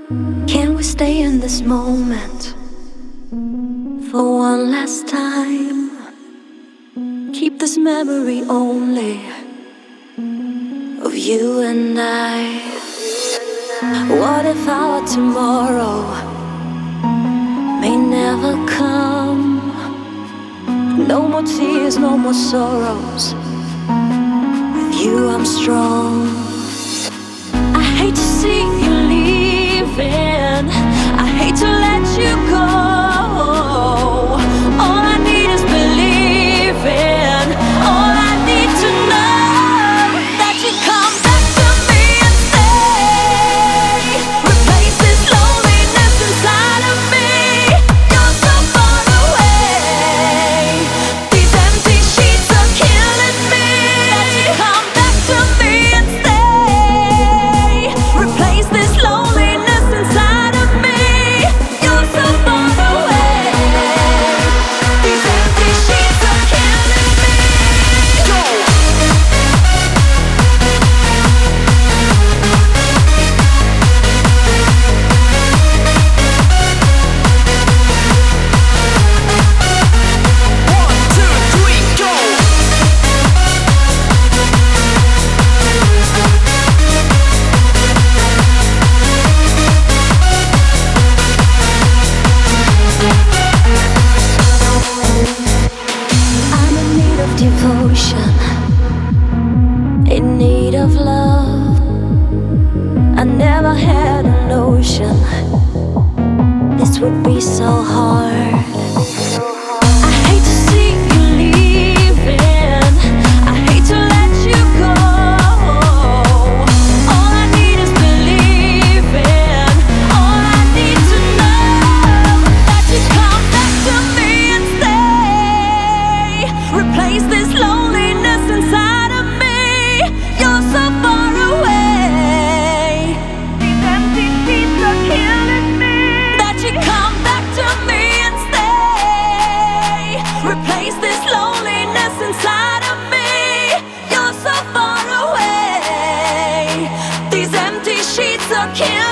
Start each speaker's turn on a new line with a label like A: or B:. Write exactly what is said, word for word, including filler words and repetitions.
A: Can we stay in this moment for one last time? Keep this memory only of you and I. What if our tomorrow may never come? No more tears, no more sorrows. With you I'm strong. I hate to see you leaving, I hate to let you go. All I need is believing, all I need to know that you come back to me and stay. Replace this loneliness inside of me. You're so far away, these empty sheets are killing me. That you come back to me and stay. Replace this loneliness inside of me. You're so far away, these empty sheets are killing me. Go! One, two, three, go! I'm in need of devotion, in need of love. I never had a notion this would be so hard. I hate to see you leaving, I hate to let you go. All I need is believing, all I need to know that you come back to me and stay. Replace this loneliness inside of me. You're so far away, these empty sheets are killing me. That you come back to me and stay. Replace this loneliness inside of me. You're so far away, these empty sheets are killing me.